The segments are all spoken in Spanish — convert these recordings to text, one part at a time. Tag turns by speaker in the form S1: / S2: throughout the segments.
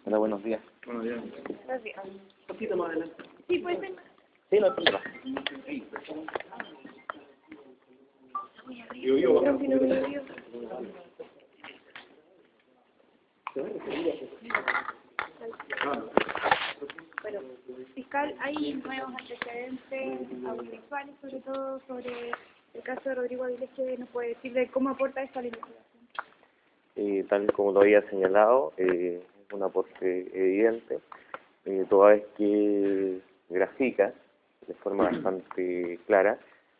S1: Hola, buenos días.
S2: Buenos días.
S3: Gracias.
S2: Un poquito más adelante.
S3: Sí, puede ser.
S1: Sí, no hay problema.
S3: Bueno, fiscal, hay nuevos antecedentes audiovisuales, sobre todo sobre el caso de Rodrigo Avilés, que nos puede decir de cómo aporta esto a la investigación.
S1: Tal como lo había señalado, es un aporte evidente, toda vez que grafica de forma bastante clara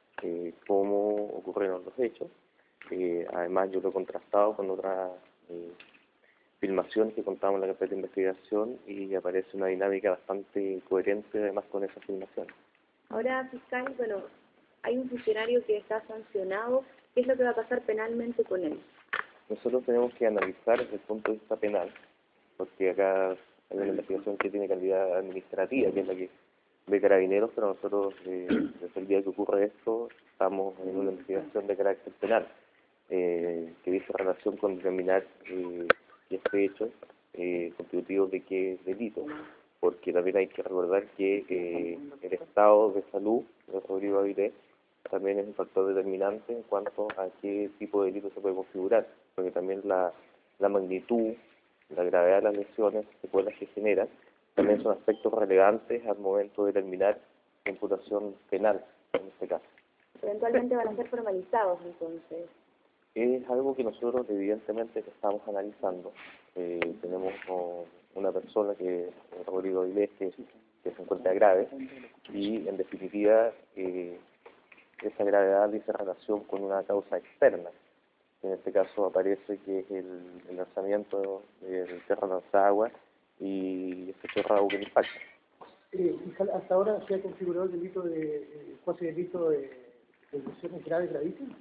S1: cómo ocurrieron los hechos. Además, yo lo he contrastado con otras filmaciones que contábamos en la carpeta de investigación y aparece una dinámica bastante coherente además con esas filmaciones.
S3: Ahora, fiscal, bueno, hay un funcionario que está sancionado. ¿Qué es lo que va a pasar penalmente con él?
S1: Nosotros tenemos que analizar desde el punto de vista penal, porque acá hay una investigación que tiene calidad administrativa, que es la que ve Carabineros, pero nosotros, desde el día que ocurre esto, estamos en una investigación de carácter penal, que dice relación con determinar si este hecho constitutivo de qué delito, porque también hay que recordar que el estado de salud de Rodrigo Avilés también es un factor determinante en cuanto a qué tipo de delito se puede configurar, porque también la magnitud, la gravedad de las lesiones, secuelas que generan, también son aspectos relevantes al momento de determinar la imputación penal, en este caso.
S3: Eventualmente van a ser formalizados, entonces.
S1: Es algo que nosotros evidentemente estamos analizando. Tenemos una persona que es Rodrigo Avilés, que se encuentra grave, y en definitiva esa gravedad dice relación con una causa externa. En este caso aparece que es el lanzamiento del Cerro Lanzagua y este chorro de agua que le impacta.
S2: Fiscal, hasta ahora se ha configurado el delito cuasi delito de lesiones graves gravísimas.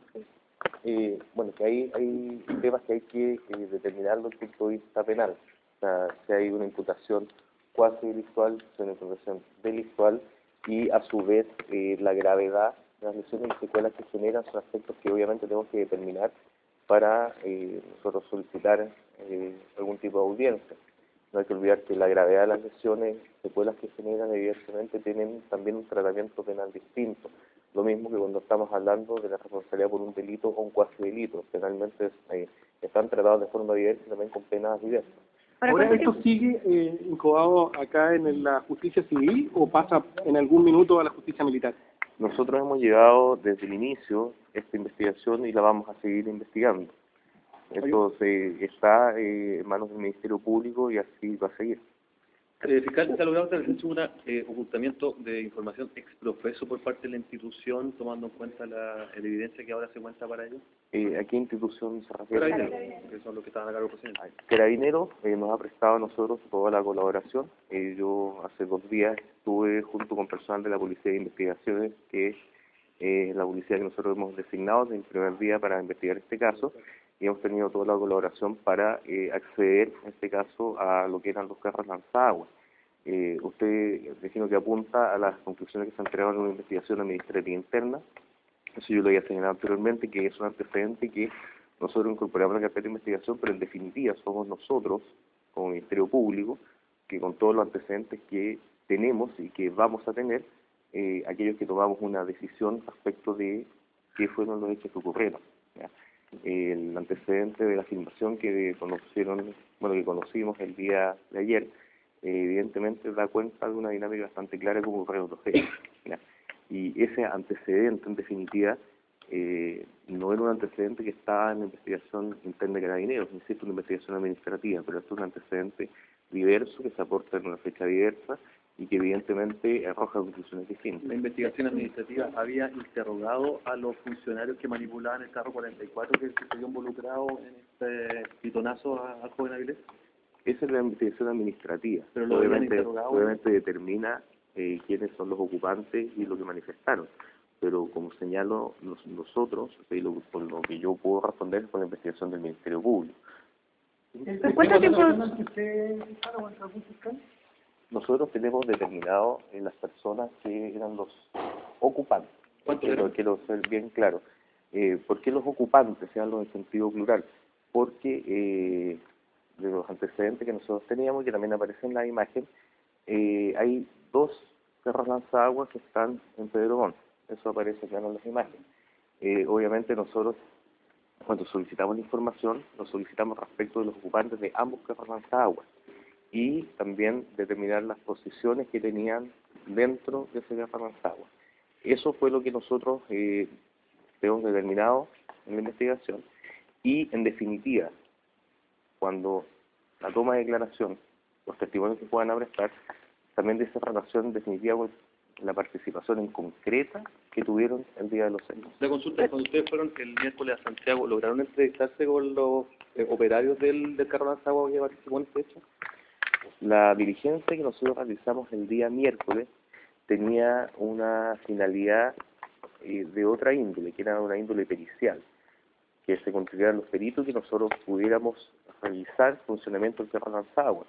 S1: Bueno, que hay temas que hay que determinarlo desde el punto de vista penal. O sea, si hay una imputación cuasi delictual, si hay una imputación delictual y a su vez la gravedad de las lesiones y secuelas que generan son aspectos que obviamente tenemos que determinar para nosotros solicitar algún tipo de audiencia. No hay que olvidar que la gravedad de las lesiones, secuelas que generan, evidentemente tienen también un tratamiento penal distinto. Lo mismo que cuando estamos hablando de la responsabilidad por un delito o un cuasi delito. Penalmente están tratados de forma diversa y también con penas diversas.
S2: ¿Ahora esto sigue incubado acá en la justicia civil o pasa en algún minuto a la justicia militar?
S1: Nosotros hemos llevado desde el inicio esta investigación y la vamos a seguir investigando. Esto está en manos del Ministerio Público y así va a seguir.
S4: Fiscal, ¿se ha logrado establecer un ocultamiento de información exprofeso por parte de la institución, tomando en cuenta la evidencia que ahora se cuenta para ello?
S1: ¿A qué institución se refiere?
S4: Carabineros, que son los que estaban a cargo del presidente.
S1: Carabineros nos ha prestado a nosotros toda la colaboración. Yo hace 2 días estuve junto con personal de la Policía de Investigaciones, que es la policía que nosotros hemos designado desde el primer día para investigar este caso, y hemos tenido toda la colaboración para acceder, en este caso, a lo que eran los carros lanzaguas. Usted, vecino, que apunta a las conclusiones que se entregaron en una investigación administrativa interna. Eso yo lo había señalado anteriormente, que es un antecedente que nosotros incorporamos en la carpeta de investigación, pero en definitiva somos nosotros, como Ministerio Público, que con todos los antecedentes que tenemos y que vamos a tener, aquellos que tomamos una decisión respecto de qué fueron los hechos que ocurrieron, ¿ya? El antecedente de la filmación que conocimos el día de ayer, evidentemente da cuenta de una dinámica bastante clara de cómo ocurrieron los hechos, ¿ya? Y ese antecedente, en definitiva, no era un antecedente que estaba en la investigación interna de Carabineros, insisto, una investigación administrativa, pero esto es un antecedente diverso que se aporta en una fecha diversa y que evidentemente arroja conclusiones distintas.
S4: ¿La investigación administrativa había interrogado a los funcionarios que manipulaban el carro 44 que se vio involucrado en este pitonazo al joven Avilés?
S1: Esa es la investigación administrativa.
S4: Pero lo
S1: obviamente determina quiénes son los ocupantes y lo que manifestaron. Pero como señalo, nosotros, por lo que yo puedo responder es con la investigación del Ministerio Público.
S3: ¿Cuánto tiempo?
S1: Nosotros tenemos determinado las personas que eran los ocupantes. Quiero ser bien claro. ¿Por qué los ocupantes? Se habla en sentido plural. Porque los antecedentes que nosotros teníamos, que también aparece en la imagen, hay 2 carros lanzaguas que están en Pedro Montt. Eso aparece claro en las imágenes. Obviamente nosotros, cuando solicitamos la información, lo solicitamos respecto de los ocupantes de ambos carros lanzaguas y también determinar las posiciones que tenían dentro de ese carro lanzaguas. Eso fue lo que nosotros hemos determinado en la investigación y, en definitiva, cuando la toma de declaración, los testimonios que puedan prestar, también de esa relación definitiva con la participación en concreta que tuvieron el día de los hechos.
S4: La consulta es, cuando ustedes fueron el miércoles a Santiago, ¿lograron entrevistarse con los operarios del carro lanzagua que participó en este hecho?
S1: La diligencia que nosotros realizamos el día miércoles tenía una finalidad de otra índole, que era una índole pericial, que se consideraran los peritos que nosotros pudiéramos revisar el funcionamiento del carro lanzagua.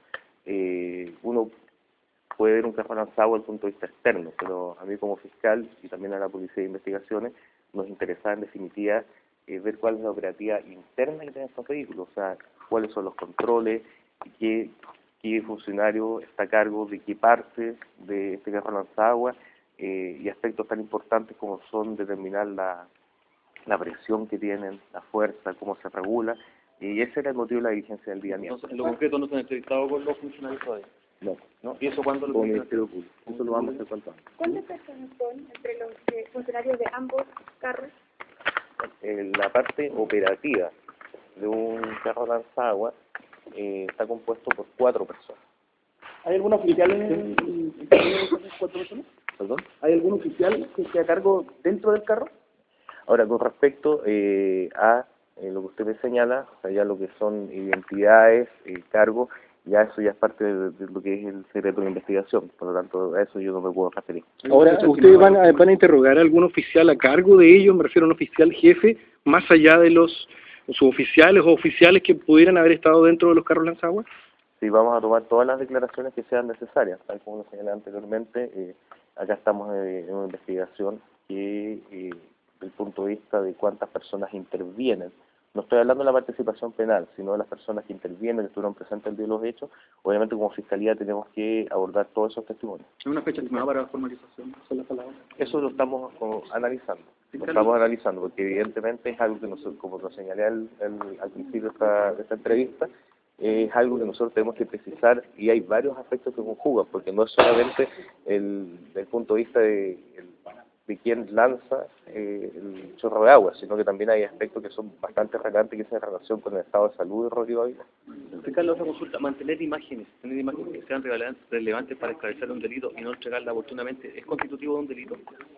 S1: Uno puede ver un carro lanzagua desde el punto de vista externo, pero a mí como fiscal y también a la Policía de Investigaciones nos interesaba en definitiva ver cuál es la operativa interna que tienen estos vehículos, o sea, cuáles son los controles, qué funcionario está a cargo de qué parte de este carro lanzagua, y aspectos tan importantes como son determinar la presión que tienen, la fuerza, cómo se regula, y ese era el motivo de la diligencia del día miércoles.
S4: Entonces, en lo concreto, ¿no se han entrevistado con los funcionarios todavía?
S1: No.
S4: ¿Y eso cuándo lo
S1: Con el
S4: tienen?
S1: Ministerio Público. Eso lo vamos a hacer cuanto antes.
S3: ¿Cuántas personas son entre los funcionarios de ambos carros?
S1: La parte operativa de un carro lanzagua está compuesto por 4 personas.
S2: ¿Hay algún oficial en esas 4 personas?
S1: ¿Perdón?
S2: ¿Hay algún oficial que esté a cargo dentro del carro?
S1: Ahora, con respecto a lo que usted me señala, o sea, ya lo que son identidades, cargos, ya eso ya es parte de lo que es el secreto de investigación, por lo tanto a eso yo no me puedo referir.
S2: Ahora, ¿ustedes van a interrogar a algún oficial a cargo de ellos? Me refiero a un oficial jefe, más allá de los suboficiales o oficiales que pudieran haber estado dentro de los carros lanzaguas.
S1: Sí, vamos a tomar todas las declaraciones que sean necesarias, tal como lo señalé anteriormente. Acá estamos en una investigación que, desde el punto de vista de cuántas personas intervienen, no estoy hablando de la participación penal, sino de las personas que intervienen, que estuvieron presentes el día de los hechos. Obviamente, como Fiscalía tenemos que abordar todos esos testimonios.
S2: ¿Hay una fecha estimada para la formalización? Esa es la palabra.
S1: Eso lo estamos analizando. Lo estamos analizando, porque evidentemente es algo que nosotros, como lo señalé al principio de esta entrevista, es algo que nosotros tenemos que precisar, y hay varios aspectos que conjugan, porque no es solamente del punto de vista de quién lanza el chorro de agua, sino que también hay aspectos que son bastante relevantes, que tienen relación con el estado de salud de Rodrigo Ávila.
S4: Fiscal, otra consulta, mantener imágenes, tener imágenes que sean relevantes para esclarecer un delito y no entregarla oportunamente, ¿es constitutivo de un delito?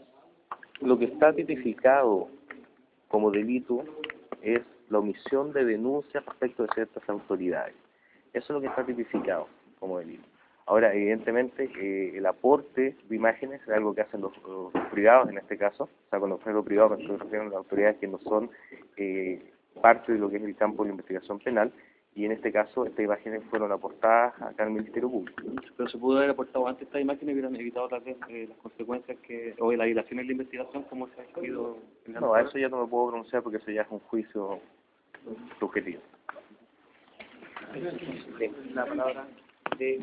S1: Lo que está tipificado como delito es la omisión de denuncia respecto de ciertas autoridades. Eso es lo que está tipificado como delito. Ahora, evidentemente, el aporte de imágenes es algo que hacen los privados en este caso. O sea, cuando fuera lo privado me estoy refiriendo a las autoridades que no son parte de lo que es el campo de la investigación penal, y en este caso estas imágenes fueron aportadas acá en el Ministerio Público.
S4: Pero se pudo haber aportado antes estas imágenes y hubieran evitado tal vez las consecuencias o la dilación en la investigación, como se ha escrito en la
S1: No, a eso ya no me puedo pronunciar porque eso ya es un juicio subjetivo.
S2: La palabra de